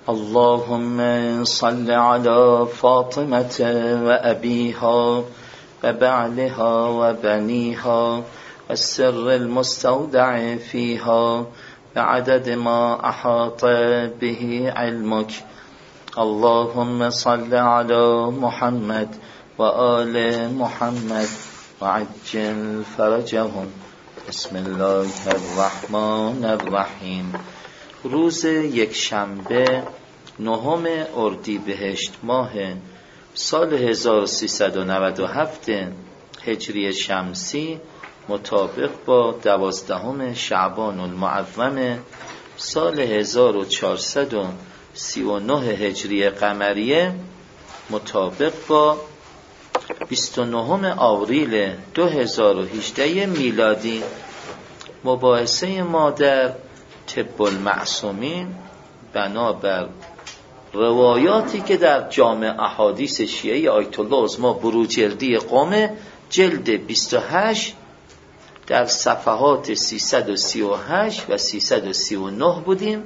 اللهم صل على فاطمة وأبيها وبعلها وبنيها والسر المستودع فيها بعدد ما أحاط به علمك. اللهم صل على محمد وآل محمد وعجل فرجهم. بسم الله الرحمن الرحیم. روز یکشنبه 9 اردیبهشت ماه سال 1397 هجری شمسی مطابق با 12 شعبان المعظم سال 1439 هجری قمریه مطابق با 29 آوریل 2018 میلادی. مباحثه ما در طب المعصومین بنابر روایاتی که در جامع احادیث شیعه آیت الله عظمی بروجردی قم جلد 28 در صفحات 338 و 339 بودیم.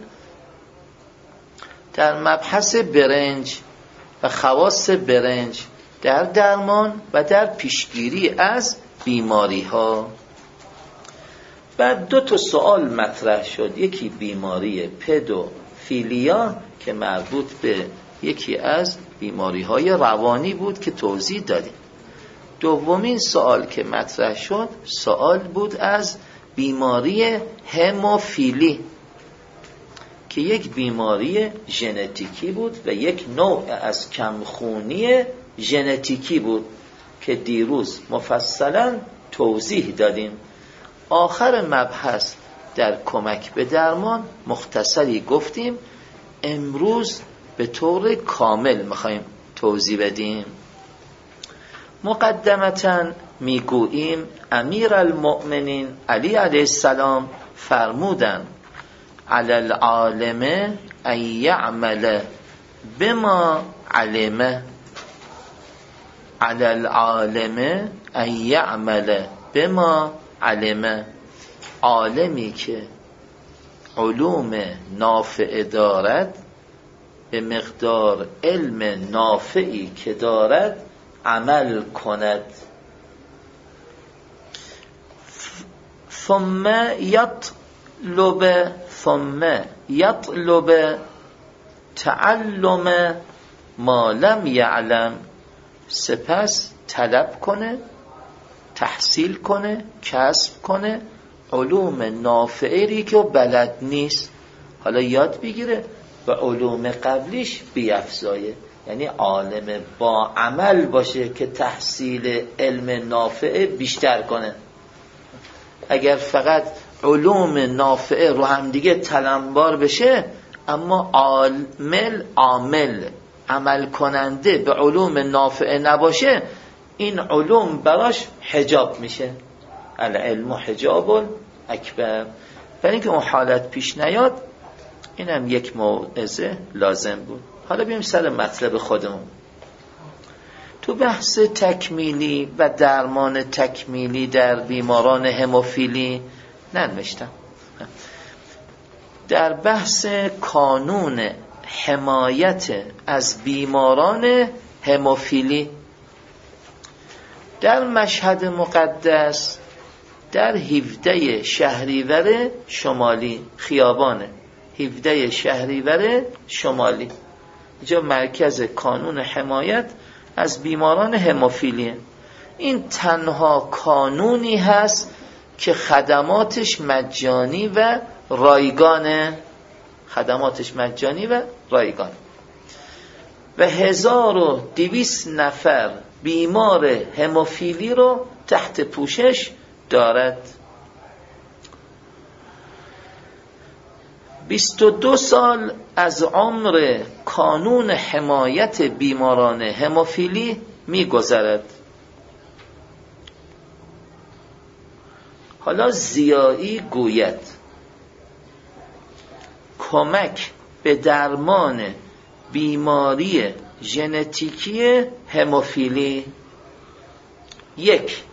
در مبحث برنج و خواص برنج در درمان و در پیشگیری از بیماری ها. بعد 2 سوال مطرح شد. یکی بیماری پدوفیلیا که مربوط به یکی از بیماری های روانی بود که توضیح دادیم. دومین سوال که مطرح شد سوال بود از بیماری هموفیلی که یک بیماری ژنتیکی بود و یک نوع از کمخونی ژنتیکی بود که دیروز مفصلا توضیح دادیم. آخر مبحث در کمک به درمان مختصری گفتیم. امروز به طور کامل میخوایم توضیح بدیم. مقدمتاً میگوییم امیر المؤمنین علی علیه السلام فرمودند علی العالم ان یعمل بما علم، علی العالم ان یعمل بما علم. عالمی که علوم نافع دارد به مقدار علم نافعی که دارد عمل کند. ثم یطلب تعلم ما لم یعلم. سپس طلب کنه، تحصیل کنه، کسب کنه علوم نافعی که بلد نیست، حالا یاد بگیره و علوم قبلیش بیفزایه. یعنی عالم با عمل باشه که تحصیل علم نافع بیشتر کنه. اگر فقط علوم نافع رو هم دیگه تلمبار بشه اما عامل عمل کننده به علوم نافع نباشه، این علوم براش حجاب میشه. العلم حجاب اکبر. برای اینکه اون حالت پیش نیاد اینم یک موعظه لازم بود. حالا بیایم سر مطلب خودمون. تو بحث تکمیلی و درمان تکمیلی در بیماران هموفیلی ننوشتم. در بحث کانون حمایت از بیماران هموفیلی در مشهد مقدس در 17 شهریور شمالی، خیابان 17 شهریور شمالی، اینجا مرکز کانون حمایت از بیماران هموفیلیه. این تنها کانونی هست که خدماتش مجانی و رایگانه. و 1200 نفر بیمار هموفیلی رو تحت پوشش دارد. 22 سال از عمر کانون حمایت بیماران هموفیلی می‌گذرد. حالا ضیایی گوید کمک به درمان بیماری ژنتیکی هموفیلی: 1.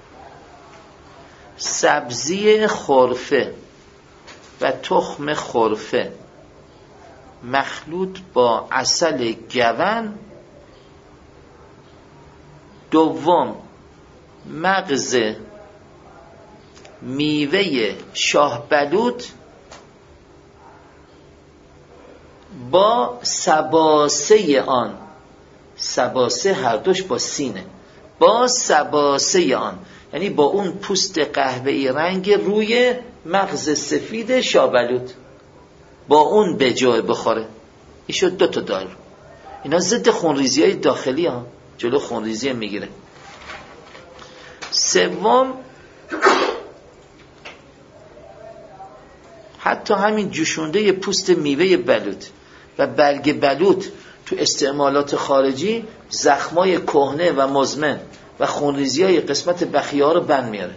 سبزی خرفه و تخم خرفه مخلوط با عسل گون. دوم مغز میوه شاه بلوط با سباسه آن، سباسه هر دوش با سینه، با سباسه آن، یعنی با اون پوست قهوه‌ای رنگ روی مغز سفید شاه بلوط، با اون به جای بخوره. این شد 2 تا دارو. اینا ضد خونریزی های داخلی ها، جلو خونریزی میگیره. سوم حتی همین جوشونده پوست میوه بلوط و برگ بلوط تو استعمالات خارجی زخمای کهنه و مزمن و خونریزی های قسمت بخیار رو بند میاره.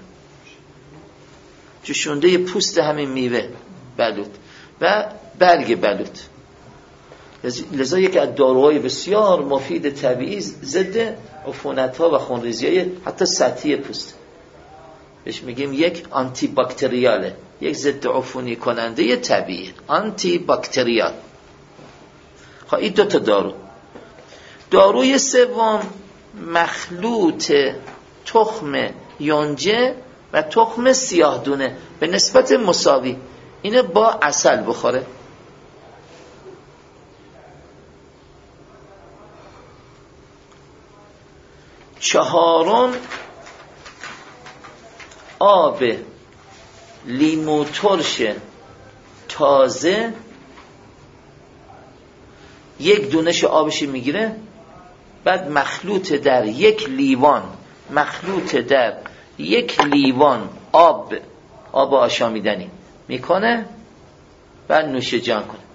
جوشونده پوست همین میوه بلوط و برگ بلوط. لذا یکی از داروهای بسیار مفید طبیعی ضد عفونت‌ها و خونریزی‌های حتی سطحی پوست. بهش میگیم یک آنتی باکتریاله، یک ضد عفونی کننده طبیعی، آنتی باکتریال. خب این 2 تا دارو. داروی سوم مخلوط تخم یونجه و تخم سیاه دونه به نسبت مساوی، اینه با عسل بخوره. چهارم آب لیمو ترش تازه، 1 دونش آبش میگیره، بعد مخلوط در 1 لیوان، مخلوط در 1 لیوان آب آشامیدنی میکنه، بعد نوش جان کنه.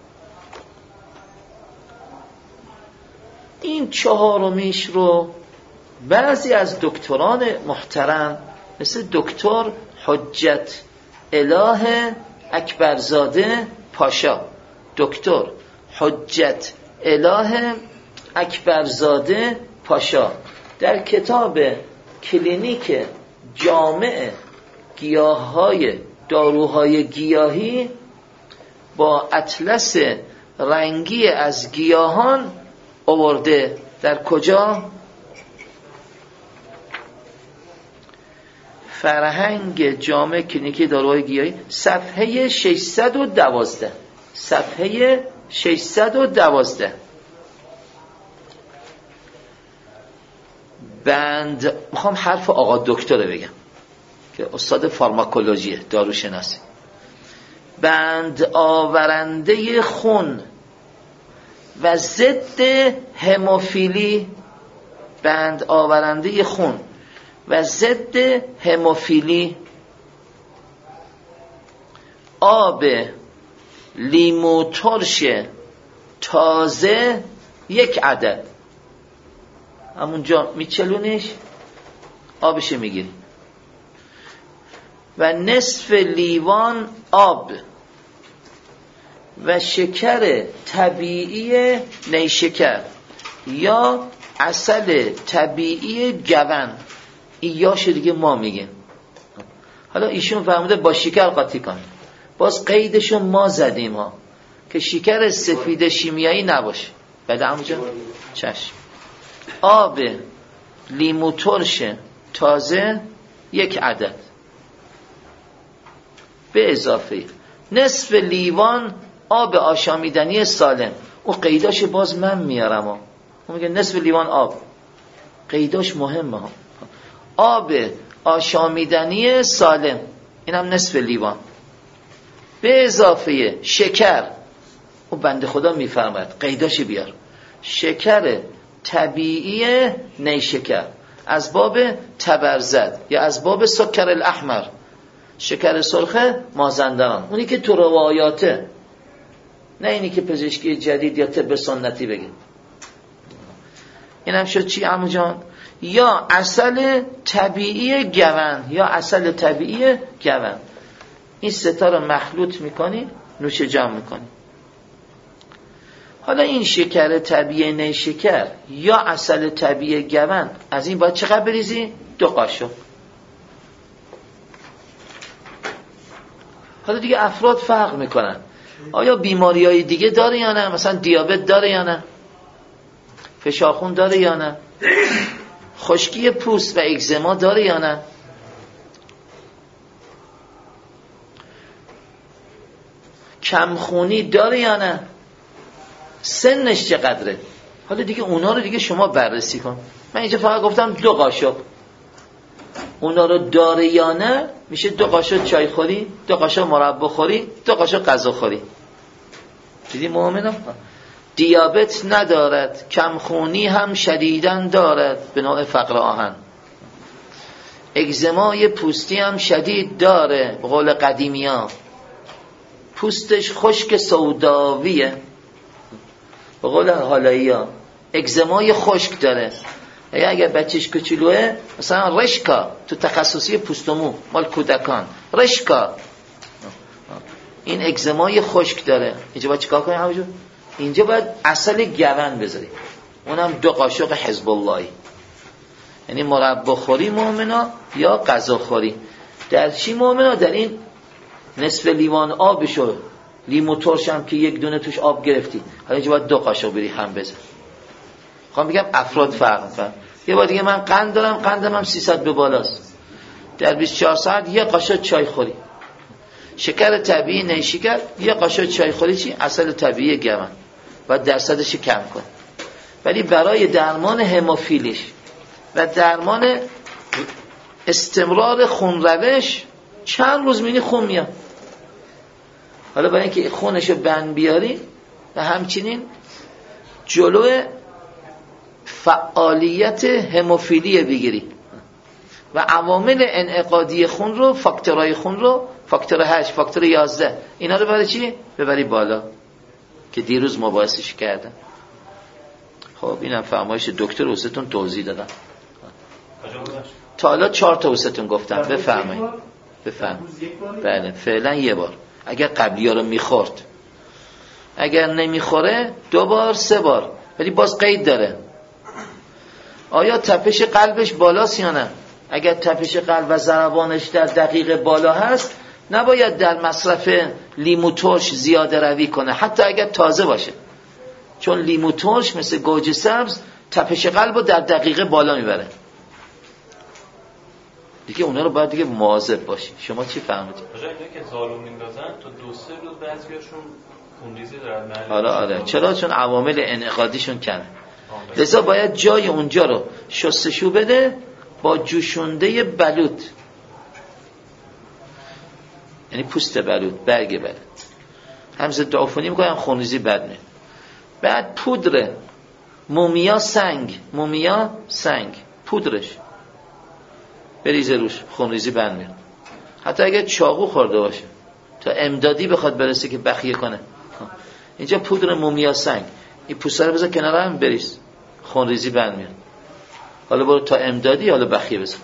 این 4میش رو بعضی از دکتران محترم مثل دکتر حجت اله اکبرزاده پاشا، دکتر حجت اله اکبرزاده پاشا در کتاب کلینیک جامع گیاه‌های داروهای گیاهی با اطلس رنگی از گیاهان آورده. در کجا؟ فرهنگ جامع کلینیکی داروهای گیاهی صفحه 612، صفحه 612. بند میخوام حرف آقا دکتر بگم که استاد فارماکولوژیه، داروشناسی. بند آورنده خون و ضد هموفیلی، بند آورنده خون و ضد هموفیلی، آب لیمو ترش تازه 1 عدد، همونجا میچلونیش آبش میگیری، و نصف لیوان آب و شکر طبیعی نیشکر یا عسل طبیعی گون. ایاش دیگه ما میگیم. حالا ایشون فهمیده با شکر قاطی کن، باز قیدشو ما زدیم ها که شکر سفید شیمیایی نباشه. بعد همونجا چشم. آب لیمو ترش تازه 1 عدد به اضافه نصف لیوان آب آشامیدنی سالم. اون قیداش باز من میارم ها. اون میگه نصف لیوان آب، قیداش مهمه ها. آب آشامیدنی سالم، اینم نصف لیوان به اضافه شکر. اون بنده خدا میفرماید قیداش بیار، شکر طبیعی نیشکر از باب تبرزد یا از باب سکر الاحمر، شکر سرخ مازندران، اونی که تو روایاته، نه اینی که پزشکی جدید یا طب سنتی بگه. اینم شد چی عمو جان؟ یا عسل طبیعی گون، یا عسل طبیعی گون. این 3 تا رو مخلوط میکنی، نوش جان میکنی. حالا این شکر طبیعی نیشکر یا عسل طبیعی گون، از این باید چقدر بریزی؟ 2 قاشق. حالا دیگه افراد فرق میکنن. آیا بیماری‌های دیگه داره یا نه؟ مثلا دیابت داره یا نه؟ فشار خون داره یا نه؟ خشکی پوست و اگزما داره یا نه؟ کمخونی داره یا نه؟ سنش چقدره؟ حالا دیگه اونا رو دیگه شما بررسی کن. من اینجا فقط گفتم 2 قاشق. اونا رو داره یا نه میشه 2 قاشق چای خوری، 2 قاشق مربا خوری، 2 قاشق غذا خوری. دیدی مؤمنم؟ دیابت ندارد، کمخونی هم شدیداً دارد به نوع فقر آهن. اگزمای پوستی هم شدید داره به قول قدیمی ها. پوستش خشک سوداویه به قول حالایی ها. اگزمای خشک داره. اگر بچهش کوچولوه مثلا رشکا تو تخصصی پوست و مو مال کودکان رشکا، این اگزمای خشک داره. اینجا باید چیکار کنیم همونجور؟ اینجا باید عسل گون بذاریم، اونم 2 قاشق حزب اللهی، یعنی مربا خوری مؤمنا یا غذا خوری. در چی مؤمنا؟ در این نصف لیوان آبشو، لیمو ترش هم که 1 دونه توش آب گرفتی، حالا اینجا باید 2 قاشق بری هم بزن. خواهم بگم افراد فرق می‌کنن. یه بار دیگه من قند دارم، قندم هم 300 به بالاست، در 24 ساعت 1 قاشق چای خوری. شکر طبیعی نیشکر، 1 قاشق چای خوری چی؟ عسل طبیعی گون و درصدش کم کن. ولی برای درمان هموفیلیش و درمان استمرار خون روش چند روز مینی خون میاد. حالا برای اینکه خونشو بند بیاری و همچنین جلو فعالیت هموفیلی بگیری و عوامل انعقادی خون رو، فاکتورهای خون رو، فاکتور 8، فاکتور 11، اینا رو برای چی؟ ببری بالا که دیروز مباحثش کردم. خب اینم فرمایش دکتر واسهتون توضیح دادم. تا حالا 4 تا واسهتون گفتم. بفرمایید. بله فعلا 1 بار. اگر قبلی ها رو میخورد، اگر نمیخوره 2 بار 3 بار، ولی باز قید داره. آیا تپش قلبش بالاست یا نه؟ اگر تپش قلب و ضربانش در دقیقه بالا هست، نباید در مصرف لیمو ترش زیاده روی کنه، حتی اگر تازه باشه، چون لیمو ترش مثل گوجه سبز تپش قلب رو در دقیقه بالا میبره. دیگه اونا رو باید دیگه مواظب باشی. شما چی فهمیدید؟ اینا که زالو میندازن تا 2-3 روز بعضیاشون خونریزی دارن. آره چرا؟ چون عوامل انعقادیشون کمه. لذا باید جای اونجا رو شستشو بده با جوشونده بلوط، یعنی پوست بلوط، برگ بلوط، هم ضد عفونی میکنه هم خونریزی بد میاد. بعد پودر مومیا سنگ پودرش بریزه روش، خونریزی بند میاد. حتی اگه چاقو خورده باشه تا امدادی بخواد برسه که بخیه کنه، اینجا پودر مومیا سنگ، این پوسته رو بذار کنار هم بریز، خونریزی بند میاد. حالا برو تا امدادی، حالا بخیه بزن.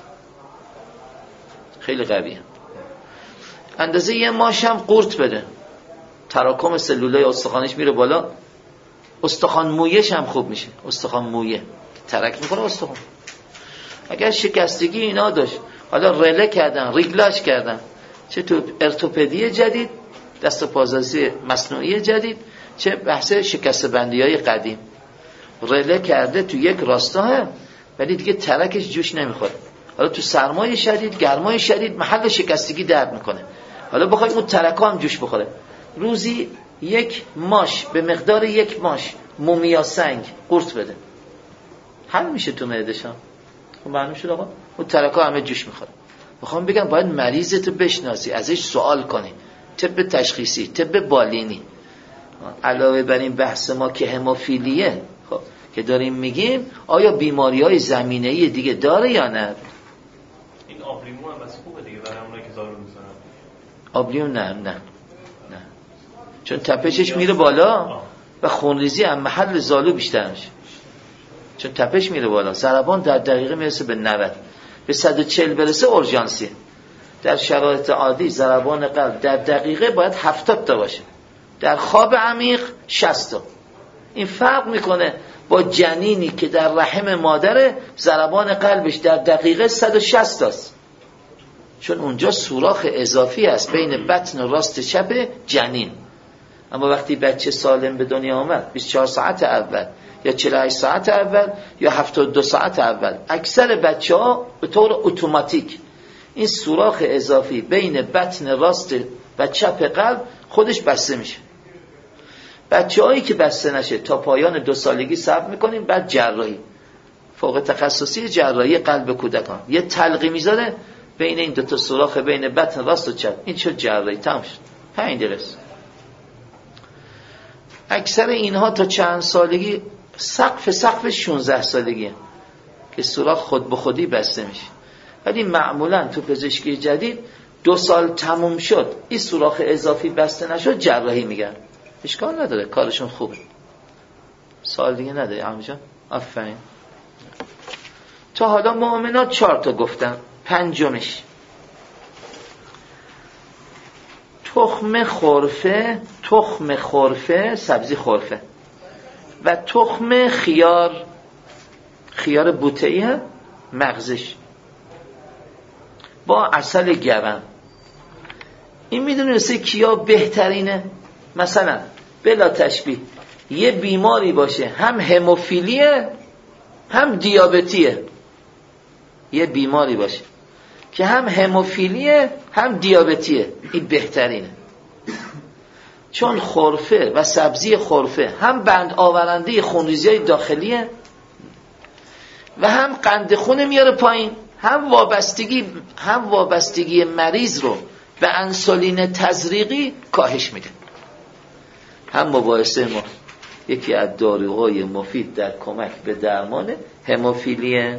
خیلی قویه. اندازه 1 ماش هم قورت بده، تراکم سلولای استخوانش میره بالا، استخوان مویش هم خوب میشه. استخوان مویه ترک میکنه استخوان. اگر شکستگی اینا داشت، حالا رله کردن، ریگلاژ کردن، چه تو ارتوپدی جدید، دست و پازازی مصنوعی جدید، چه بحث شکست بندی‌های قدیم، رله کرده تو یک راستا هم، ولی دیگه ترکش جوش نمیخوره. حالا تو سرمای شدید، گرمای شدید، محل شکستگی درد میکنه. حالا بخوای اون ترکا هم جوش بخوره، روزی 1 ماش به مقدار 1 ماش مومیا سنگ قورت بده، حل میشه تو معده‌شم. خب معلوم شد آقا اون ترکا همه جوش میخوره. میخوام بگم باید مریضتو بشناسی، ازش سوال کنی. طب تشخیصی، طب بالینی. علاوه بر این بحث ما که هموفیلیه، خب که داریم میگیم، آیا بیماری‌های زمینه‌ای دیگه داره یا نه؟ این آبلیمو هم بس خوبه دیگه برای اونایی که زالو میزنن. آبلیمو نه چون تپشش میره بالا و خونریزی هم محل زالو بیشتر میشه، چون تپش میره بالا. ضربان در دقیقه میرسه به 90، به 140 برسه اورژانسی. در شرایط عادی ضربان قلب در دقیقه باید 70 تا باشه، در خواب عمیق 60 تا. این فرق میکنه با جنینی که در رحم مادره ضربان قلبش در دقیقه 160 تاست، چون اونجا سوراخ اضافی است بین بطن راست چپ جنین. اما وقتی بچه سالم به دنیا آمد 24 ساعت اول یا 48 ساعت اول یا 72 ساعت اول، اکثر بچه‌ها به طور اتوماتیک این سوراخ اضافی بین بطن راست و چپ قلب خودش بسته میشه. بچه‌هایی که بسته نشه تا پایان 2 سالگی صبر میکنیم، بعد جراحی فوق تخصصی جراحی قلب کودکان یه تلقی میذاره بین این 2 سوراخ بین بطن راست و چپ، این شد جراحی، تمام شد. 5 دقیقه. اکثر اینها تا چند سالگی سقف 16 سالگیه که سوراخ خود به خودی بسته میشه. ولی معمولا تو پزشکی جدید 2 سال تموم شد این سوراخ اضافی بسته نشد، جراحی میگن. اشکال نداره، کارشون خوبه. سال دیگه نداری همجا؟ آفرین. تا حالا مؤمنات 4 تا گفتم. 5مش تخم خرفه، سبزی خرفه و تخم خیار بوته‌ای مغزش با عسل گون. این میدونی واسه کیا بهترینه؟ مثلا بلا تشبیه یه بیماری باشه هم هموفیلیه هم دیابتیه، یه بیماری باشه که هم هموفیلیه هم دیابتیه، این بهترینه. چون خرفه و سبزی خرفه هم بند آورنده خونریزی‌های داخلیه و هم قند خون میاره پایین، هم وابستگی مریض رو به انسولین تزریقی کاهش میده. هم مباحثه ما یکی از داروهای مفید در کمک به درمان هموفیلیه.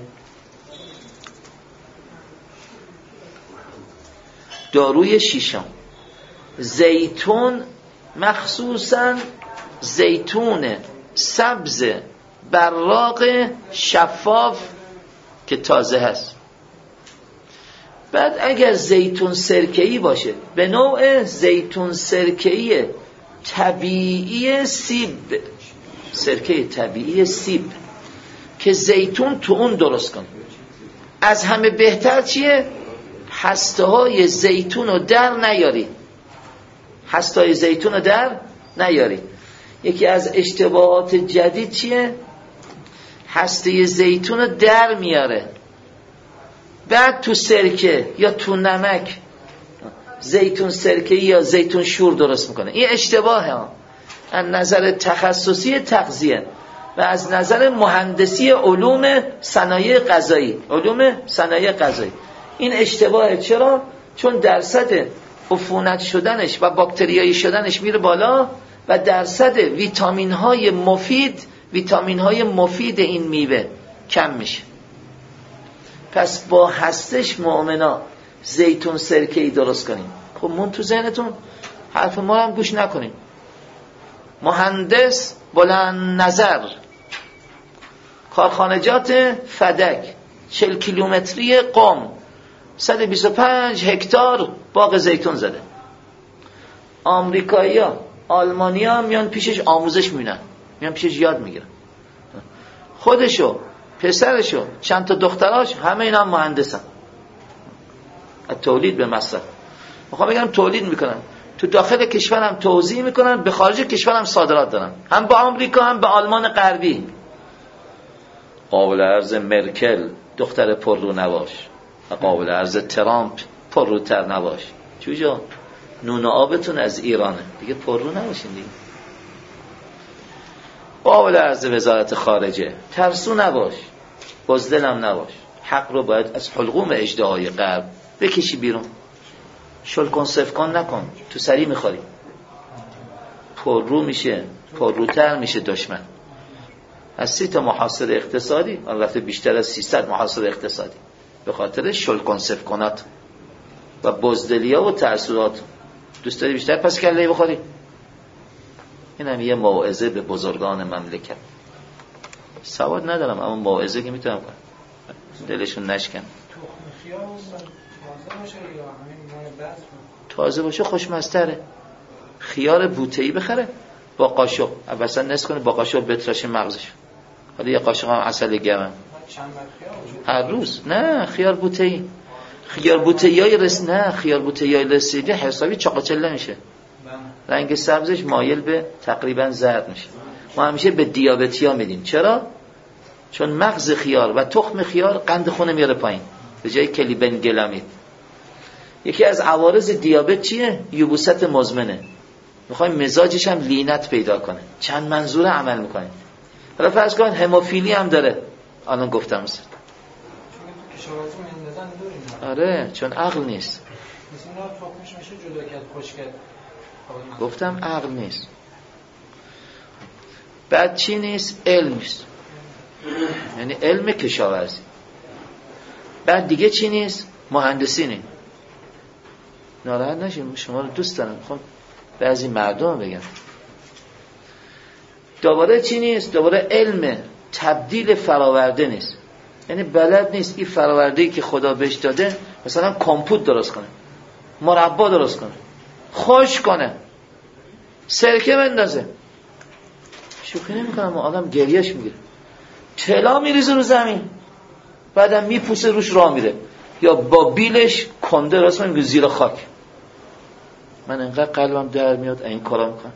داروی 6 زیتون، مخصوصا زیتون سبز براق شفاف که تازه هست. بعد اگر زیتون سرکه‌ای باشه به نوع زیتون سرکه‌ای طبیعی سیب، سرکه طبیعی سیب که زیتون تو اون درست کن. از همه بهتر چیه؟ هسته‌های زیتون رو در نیاری. هسته‌های زیتون رو در نیاری. یکی از اشتباهات جدید چیه؟ هسته زیتون رو در میاره، بعد تو سرکه یا تو نمک زیتون سرکه‌ای یا زیتون شور درست میکنه. این اشتباهه ها. از نظر تخصصی تغذیه و از نظر مهندسی علوم صنایع غذایی، این اشتباهه. چرا؟ چون درصد عفونت شدنش و باکتریایی شدنش میره بالا و درصد ویتامین های مفید این میوه کم میشه. پس با هستش مؤمنا زیتون سرکه‌ای درست کنیم. خب من تو ذهنتون حرف ما هم گوش نکنیم. مهندس بلند نظر، کارخانجات فدک 40 کیلومتری قم 125 هکتار باغ زیتون زده. آمریکایی‌ها، آلمانی‌ها میان پیشش آموزش میبینن، میان پیشش یاد میگیرن. خودشو، پسرشو، چند تا دختراش، همه اینا هم مهندسن. از تولید به مصرف. میخوام بگم تولید میکنن، تو داخل کشور هم توزیع میکنن، به خارج کشور هم صادرات دارن، هم به آمریکا هم به آلمان غربی. قابل عرض مرکل دختر پررو نباش و قابل عرض ترامپ پرروتر نباش. چوجا نون و آبتون از ایرانه دیگه، پررو نباشین دیگه. قابل عرض وزارت خارجه، ترسو نباش، بزدلم نباش. حق رو باید از حلقوم اژدهای غرب بکشی بیرون. شلکن سفکن نکن، تو سری میخوری. پررو میشه، پرروتر میشه دشمن. از 30 محاصره اقتصادی، البته بیشتر از 300 محاصره اقتصادی، به خاطر شلکن سفکنات و بزدلیا و ترسوات. دوست داری بیشتر پس کله بخوری؟ این هم یه موعظه به بزرگان مملکت. سواد ندارم اما موعظه که میتونم کنم، دلشون نشکن. تازه باشه خوشمزه‌تره. خیار بوته‌ای بخره با قاشق، واسه نصف کنه با قاشق بتراشه مغزش. حالا یه قاشق هم عسل گرم هر روز. نه خیار بوته‌ای، خیار بوته‌ای رسیده حسابی چاقاچله میشه. رنگ سبزش مایل به تقریبا زرد میشه. ما همیشه به دیابتیا میدیم. چرا؟ چون مغز خیار و تخم خیار قند خون میاره پایین به جای کلیبنگلامید. یکی از عوارض دیابت چیه؟ یبوست مزمنه. میخوایم مزاجش هم لینت پیدا کنه. چند منظور عمل میکنه. حالا فرض کن هموفیلی هم داره. الان گفتم مثلا. آره چون عقل نیست. گفتم عقل نیست. بعد چی نیست؟ علم نیست. یعنی علم کشاورزی. بعد دیگه چی نیست؟ مهندسی نیست. ناراحت نشین، شما رو دوست دارم. خب بعضی مردم بگم دوباره چی نیست؟ دوباره علم تبدیل فراورده نیست. یعنی بلد نیست این فرآورده‌ای که خدا بهش داده مثلا کامپوت درست کنه، مربا درست کنه، خوش کنه، سرکه بندازه. شوخی نمی‌کنم، آدم گریهش میگیره. طلا میریزه رو زمین بعدم میپوسه روش راه میره، یا با بیلش کنده راست میگه زیر خاک. من انقدر قلبم در میاد این کارا میکنم.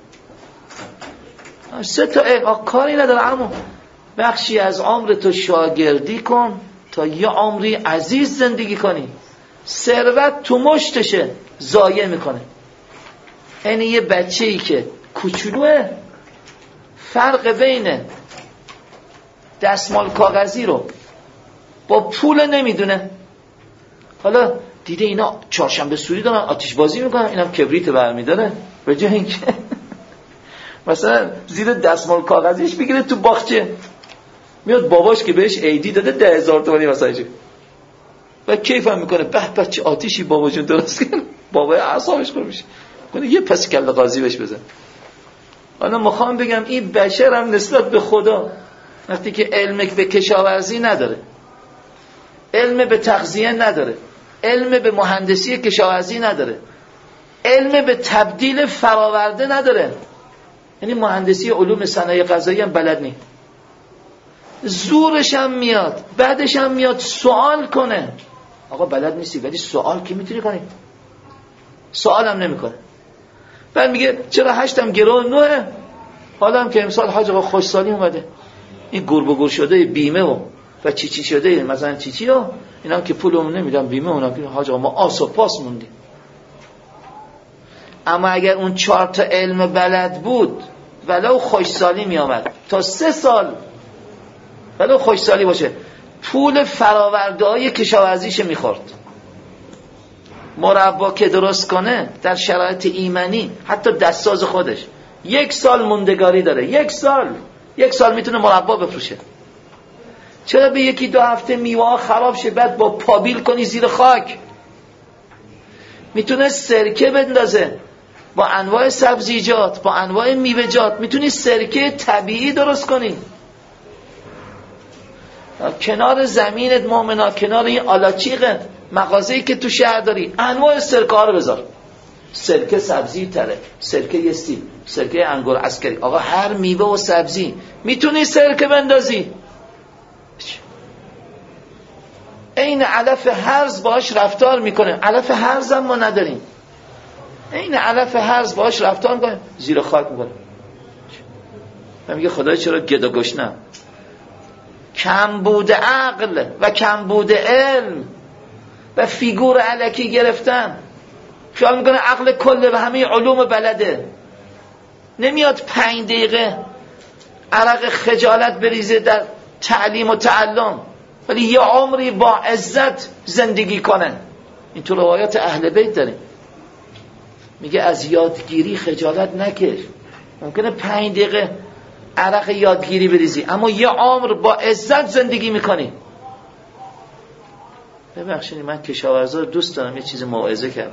سه تا کاری نداره، اما بخشی از عمر تو شاگردی کن تا یه عمری عزیز زندگی کنی. ثروت تو مشتشه ضایع میکنه. یعنی یه بچه‌ای که کوچولوه فرق بین دستمال کاغذی رو با پول نمیدونه. حالا دیده اینا چهارشنبه سوری دارن آتش بازی میکنن، اینم کبریت برمیداره، به جای اینکه مثلا زیر دستمال کاغذیش بگیره تو باغچه. میاد باباش که بهش عیدی داده 10,000 تومانی مثلا و کیف هم میکنه، به به چه آتیشی بابا جون درست کرد. بابا اعصابش خورد میشه، کنه یه پس کله قاضی بهش بزن. حالا میخوام بگم این بشر هم نسبت به خدا وقتی که علم به کشاورزی نداره، علم به تغذیه نداره، علم به مهندسی کشاورزی نداره، علم به تبدیل فراورده نداره، یعنی مهندسی علوم صنایع غذایی هم بلد نیست، زورش هم میاد، بعدش هم میاد سوال کنه. آقا بلد نیستی ولی سوال کی میتونی کنی؟ سوال هم نمیکنه. بعد میگه چرا 8 گرو 9؟ حالا هم که امسال حاج آقا خوشسالی اومده، این گور به گور شده بیمه و چی شده مثلا چی ها، اینا که پولمون نمیدن بیمه، اونا که حاج آقا ما آس و پاس موندیم. اما اگر اون 4 تا علم بلد بود ولو خوشسالی میامد تا 3 سال ولو خوشسالی باشه پول فراورده‌های کشاورزیش میخورد. مربا که درست کنه در شرایط ایمنی حتی دستساز خودش 1 سال موندگاری داره. 1 سال میتونه مربا بفروشه. چرا به 1-2 هفته میوه خراب شه بعد با پابیل کنی زیر خاک؟ میتونه سرکه بندازه با انواع سبزیجات، با انواع میوه‌جات، میتونی سرکه طبیعی درست کنی. کنار زمینت مومنا، کنار این آلاچیقت، مغازه‌ای که تو شهر داری، انواع سرکه ها رو بذار. سرکه سبزی تره، سرکه یه سیب، سرکه انگور عسکری. آقا هر میوه و سبزی میتونی سرکه بندازی. این علف هرز باش رفتار میکنه. علف هرز هم ما نداریم. این علف هرز باش رفتار میکنه، زیر خاک میکنه. میگه خدای چرا گدا گشنم؟ کمبود عقل و کمبود علم و فیگور الکی گرفتن. خیال میکنه عقل کله و همه علوم بلده. نمیاد 5 دقیقه عرق خجالت بریزه در تعلیم و تعلم، ولی یه عمری با عزت زندگی کنه. این تو روایات اهل بیت داریم. میگه از یادگیری خجالت نکش. ممکنه 5 دقیقه عرق یادگیری بریزی اما یه عمر با عزت زندگی میکنی. ببخشید من کشاورزا رو دوست دارم، یه چیز موعظه کردم.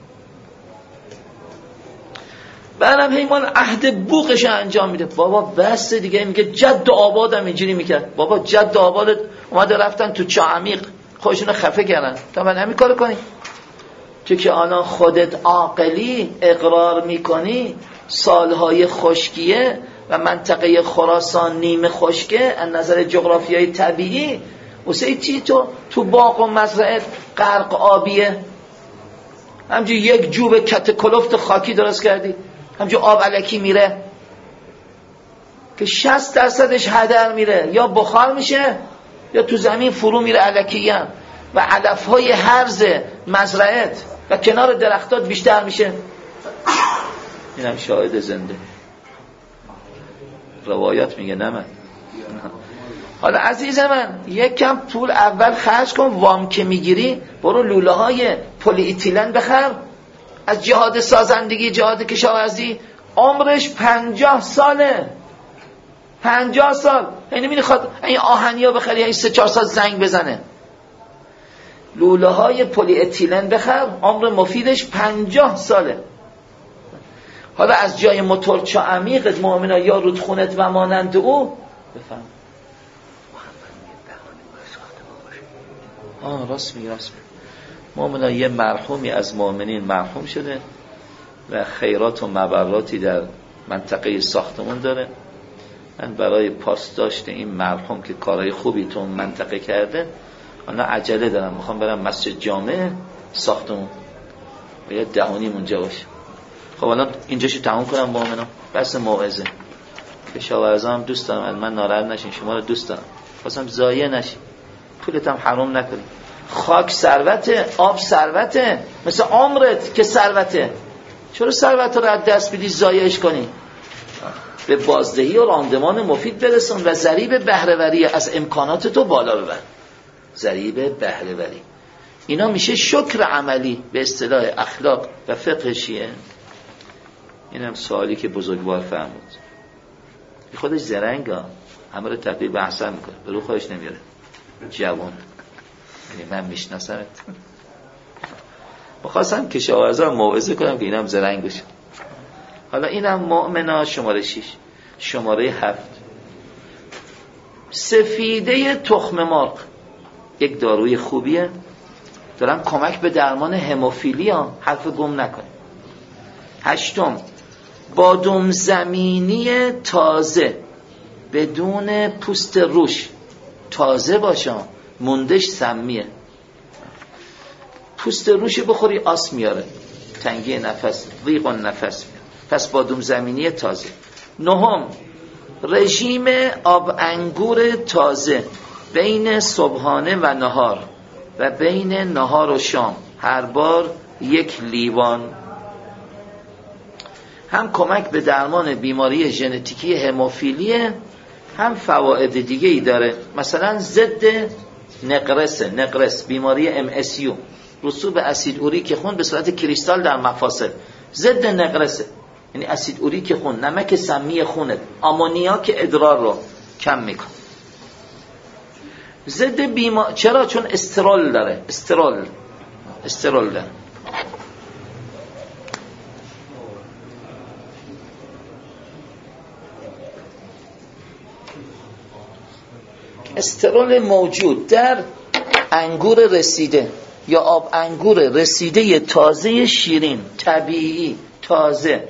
بعدم حیوان عهد بوقش انجام میده. بابا بس دیگه. میگه جد آبادم اینجوری میکرد. بابا جد آبادت اومده رفتن تو چاه عمیق خودشونو خفه کردن تا من همین کارو کنی؟ تو که الان خودت عاقلی اقرار میکنی سالهای خشکیه و منطقه خراسان نیمه خشکه از نظر جغرافیایی طبیعی، واسه چی تو باغ و مزرعه غرق آبیه؟ همجوری یک جوب کت کلفت خاکی درست کردی، همچون آب الکی میره که 60% هدر میره، یا بخار میشه یا تو زمین فرو میره الکی هم، و علفهای هرز مزرعت و کنار درختات بیشتر میشه. اینم شاهد زنده، روایات میگه، نه من. حالا عزیز من یک کم پول اول خرج کن، وام که میگیری برو لوله های پلی ایتیلن بخر از جهاد سازندگی، جهاد کشاورزی، عمرش 50 ساله، 50 سال. یعنی میخواد این آهنیا بخری، این 3-4 سال زنگ بزنه. لوله های پلی ایتیلن بخر، عمر مفیدش 50 ساله. حالا از جای موتورچا عمیقت مؤمنا یا رودخونت و مانند او بفهم. راست میگی. مؤمنا یه مرحومی از مؤمنین مرحوم شده و خیرات و مبراتی در منطقه ساختمون داره. من برای پاسداشت این مرحوم که کارهای خوبی تو منطقه کرده، من عجله دارم، میخوام برم مسجد جامع ساختمون و یه دهانی اونجا باشه. خب الان اینجاشو تموم کنم مؤمنا، بس موعظه. کشاورزا هم دوست دارم، من ناراحت نشین، شما رو دوست دارم، خواستم ضایع نشین، پولت هم حرام نکنی. خاک ثروته، آب ثروته، مثل عمرت که ثروته. چرا ثروت رو از دست بدی ضایعش کنی؟ به بازدهی و راندمان مفید برسون و ضریب بهره‌وری از امکانات تو بالا ببر. ضریب بهره‌وری اینا میشه شکر عملی به اصطلاح اخلاق و فقه شیعه. اینم سوالی که بزرگوار فرمود. خودش زرنگا، همه رو تبدیل به احسن میکنه، به رو خودش نمیاره. جوان، یعنی من میشناسمت. بخواستم کشاورزا موعظه کنم که اینم زرنگ بشه. حالا اینم مؤمنا شماره 6. شماره 7 سفیده تخم مرغ یک داروی خوبیه، دارن کمک به درمان هموفیلی ها، حرف گم نکنه. 8 بادام زمینی تازه بدون پوست روش، تازه باشه، موندش سمیه. پوست روش بخوری آس میاره، تنگی نفس، ضیق نفس میاره. پس بادام زمینی تازه. 9 رژیم آب انگور تازه بین صبحانه و نهار و بین نهار و شام، هر بار 1 لیوان. هم کمک به درمان بیماری ژنتیکی هموفیلیه، هم فواید دیگه ای داره. مثلا ضد نقرس، بیماری MSU، رسوب اسید اوریک خون به صورت کریستال در مفاصل. ضد نقرسه، یعنی اسید اوریک خون، نمک سمی خونت، آمونیاک ادرار رو کم میکنه. ضد چرا؟ چون استرول داره، استرول داره. استرول موجود در انگور رسیده یا آب انگور رسیده تازه شیرین، طبیعی، تازه.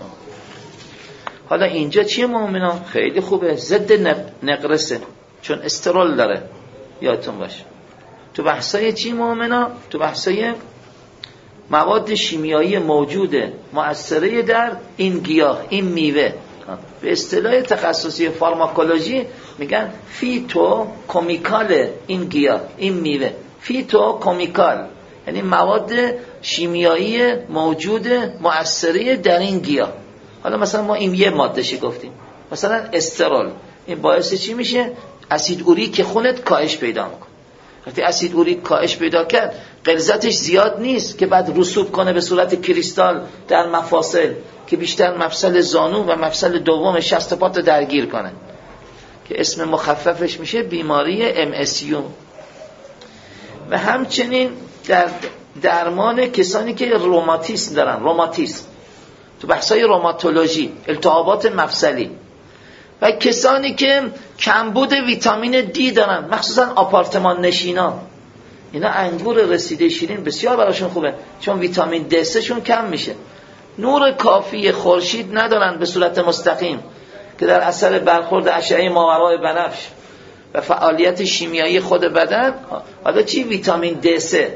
حالا اینجا چیه مؤمنا؟ خیلی خوبه، ضد نقرسه چون استرول داره، یادتون باشه. تو بحثای چی مؤمنا؟ تو بحثای مواد شیمیایی موجوده مؤثره در این گیاه، این میوه. به اصطلاح تخصصی فارماکولوژی میگن فیتو کمیکال این گیاه، این میوه. فیتو کمیکال یعنی مواد شیمیایی موجود مؤثره در این گیاه. حالا مثلا ما این یه مادهشی گفتیم، مثلا استرول، این باعث چی میشه؟ اسید اوریک خونت کاهش پیدا میکنه. وقتی اسید اوریک کاهش پیدا کرد، غلظتش زیاد نیست که بعد رسوب کنه به صورت کریستال در مفاصل که بیشتر مفصل زانو و مفصل دوم شست پات درگیر کنه، که اسم مخففش میشه بیماری MSU. و همچنین در درمان کسانی که روماتیسم دارن، روماتیسم تو بحثای روماتولوژی، التهابات مفصلی، و کسانی که کمبود ویتامین دی دارن، مخصوصا آپارتمان نشینا، اینا انگور رسیده شیرین بسیار براشون خوبه، چون ویتامین دی 3 شون کم میشه. نور کافی خورشید ندارن به صورت مستقیم که در اثر برخورد اشعه ماورای بنفش و فعالیت شیمیایی خود بدن. حالا چی؟ ویتامین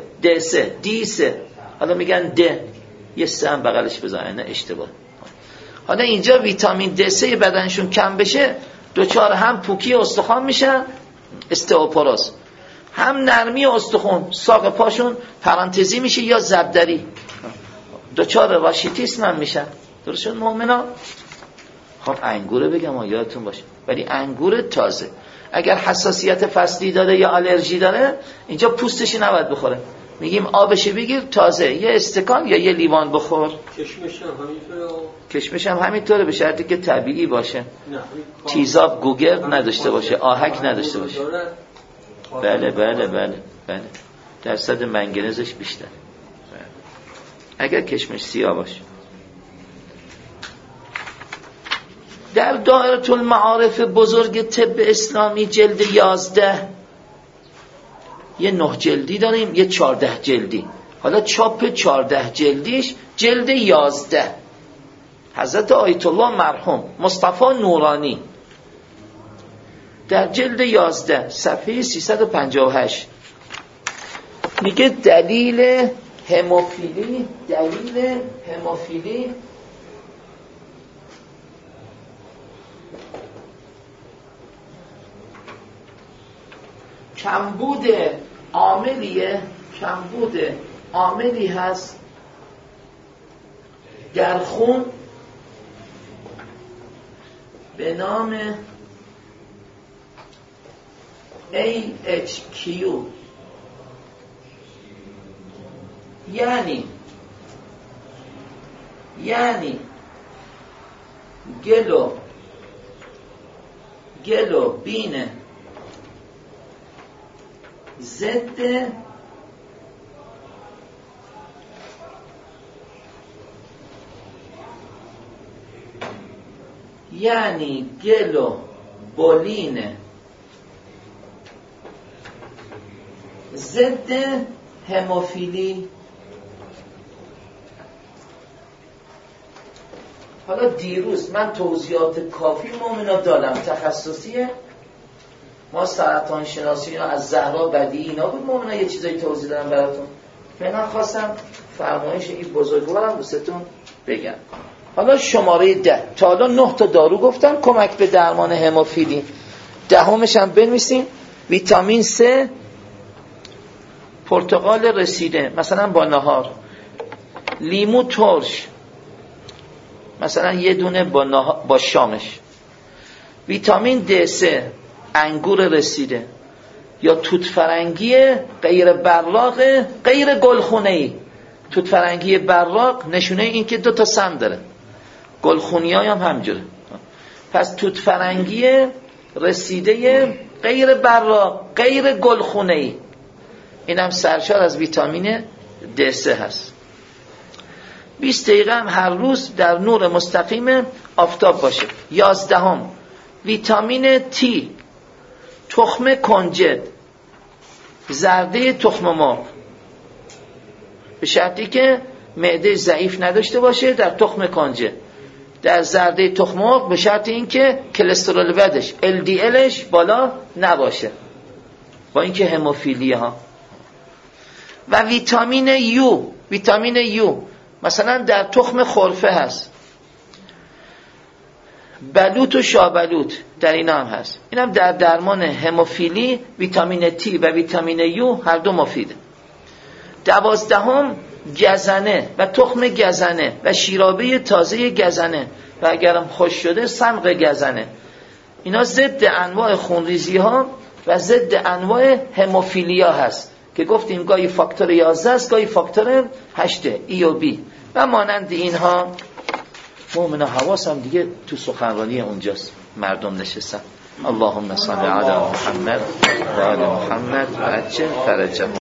دی 3 حالا میگن د، یه سه هم بغلش بزنن، نه اشتباه. حالا اینجا ویتامین D3 بدنشون کم بشه، دوچار هم پوکی استخوان میشن استئوپوروز، هم نرمی استخوان، ساق پاشون پرانتزی میشه یا زبدری، دوچار راشیتیسم هم میشن. درست شد مؤمنا؟ خب انگور بگم یادتون باشه، ولی انگور تازه. اگر حساسیت فصلی داره یا آلرژی داره اینجا پوستشی نباید بخوره، میگیم آبش بگیر تازه، یه استکان یا یه لیوان بخور. کشمش هم همینطوره به شرطی که طبیعی باشه، تیزاب گوگرد نداشته باشه، آهک نداشته باشه. بله بله بله بله، درصد منگنزش بیشتر اگر کشمش سیاه باشه. در دائره المعارف بزرگ طب اسلامی جلد 11 یه 9 جلدی داریم، یه 14 جلدی. حالا چاپ 14 جلدیش جلد 11 حضرت آیت الله مرحوم مصطفی نورانی در جلد 11 صفحه 358 میگه دلیل هموفیلی کمبود عاملی هست در خون به نام AHQ، یعنی گلوبین ضد گلوبولین ضد هموفیلی. حالا دیروز من توضیحات کافی مؤمنا دادم، تخصصیه، ما سرطان شناسی اینا از زهرا بدی اینا بود مؤمنا، یه چیزایی توضیح دادم براتون. من خواستم فرمایش این بزرگوارم دوستتون بگم. حالا شماره 10 تا حالا 9 تا دارو گفتم کمک به درمان هموفیلی. 10مش هم بنویسیم. ویتامین C، پرتقال رسیده مثلا با نهار، لیمو ترش مثلا یه دونه با شامش، ویتامین D3 انگور رسیده، یا توت فرنگی غیر براق غیر گلخونه‌ای. توت فرنگی براق نشونه این که 2 تا سم داره، گلخونی‌ها هم همجوره. پس توت فرنگی رسیده غیر براق غیر گلخونه‌ای، این هم سرشار از ویتامین D3 هست. 20 دقیقه هم هر روز در نور مستقیم آفتاب باشه. 11 ویتامین T، تخم کنجد، زرده تخم مرغ، به شرطی که معده ضعیف نداشته باشه در تخم کنجد. در زرده تخم مرغ به شرط اینکه کلسترول بدش LDLش بالا نباشه، با اینکه هموفیلی ها. و ویتامین U مثلا در تخم خرفه هست، بلوط و شابلوط در اینا هم هست. این هم در درمان هموفیلی ویتامین T و ویتامین U هر دو مفیده. 12 گزنه و تخم گزنه و شیرابه تازه گزنه و اگرم خوش شده صمغ گزنه، اینا ضد انواع خونریزی ها و ضد انواع هموفیلیا هست که گفتیم گاهی فاکتور 11 است گاهی فاکتور 8 E و B و مانند اینها. مؤمنا حواس هم دیگه تو سخنرانی اونجاست، مردم نشستن. اللهم صل علی محمد و آل محمد و عجل فرجهم.